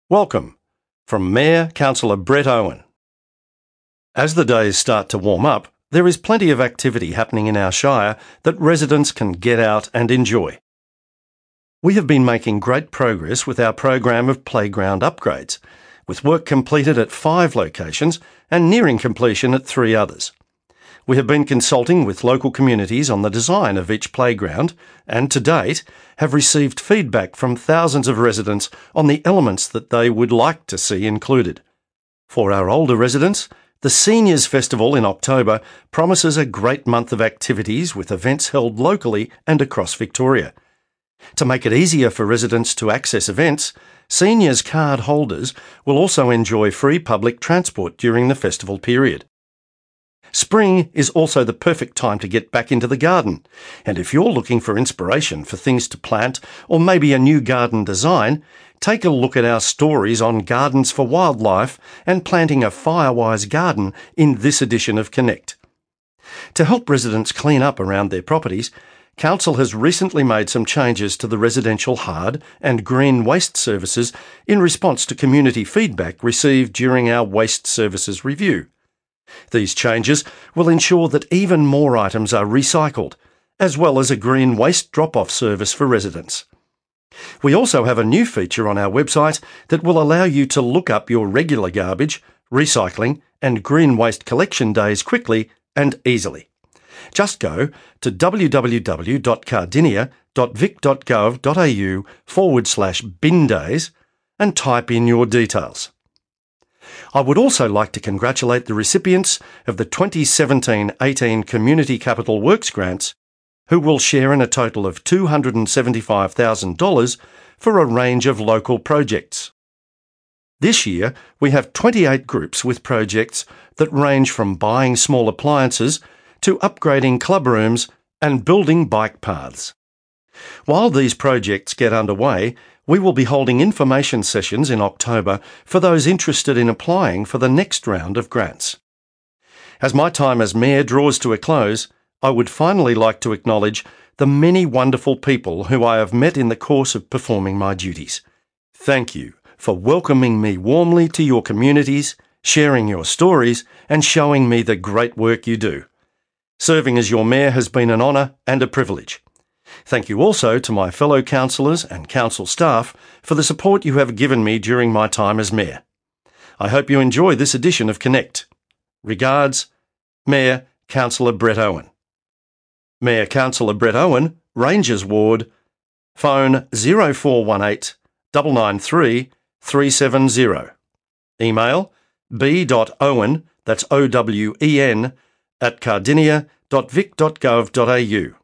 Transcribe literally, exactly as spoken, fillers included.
Welcome from Mayor Councillor Brett Owen. As the days start to warm up, there is plenty of activity happening in our shire that residents can get out and enjoy. We have been making great progress with our program of playground upgrades, with work completed at five locations and nearing completion at three others. We have been consulting with local communities on the design of each playground and, to date, have received feedback from thousands of residents on the elements that they would like to see included. For our older residents, the Seniors Festival in October promises a great month of activities with events held locally and across Victoria. To make it easier for residents to access events, Seniors card holders will also enjoy free public transport during the festival period. Spring is also the perfect time to get back into the garden, and if you're looking for inspiration for things to plant or maybe a new garden design, take a look at our stories on Gardens for Wildlife and planting a Firewise garden in this edition of Connect. To help residents clean up around their properties, Council has recently made some changes to the residential hard and green waste services in response to community feedback received during our waste services review. These changes will ensure that even more items are recycled, as well as a green waste drop-off service for residents. We also have a new feature on our website that will allow you to look up your regular garbage, recycling and green waste collection days quickly and easily. Just go to www.cardinia.vic.gov.au forward slash bin days and type in your details. I would also like to congratulate the recipients of the twenty seventeen eighteen Community Capital Works grants, who will share in a total of two hundred seventy-five thousand dollars for a range of local projects. This year, we have twenty-eight groups with projects that range from buying small appliances to upgrading club rooms and building bike paths. While these projects get underway, we will be holding information sessions in October for those interested in applying for the next round of grants. As my time as Mayor draws to a close, I would finally like to acknowledge the many wonderful people who I have met in the course of performing my duties. Thank you for welcoming me warmly to your communities, sharing your stories, and showing me the great work you do. Serving as your Mayor has been an honour and a privilege. Thank you also to my fellow councillors and council staff for the support you have given me during my time as Mayor. I hope you enjoy this edition of Connect. Regards, Mayor Councillor Brett Owen. Mayor Councillor Brett Owen, Rangers Ward, phone zero four one eight, nine nine three, three seven zero. Email b.owen, that's O W E N, at cardinia dot vic dot gov dot a u.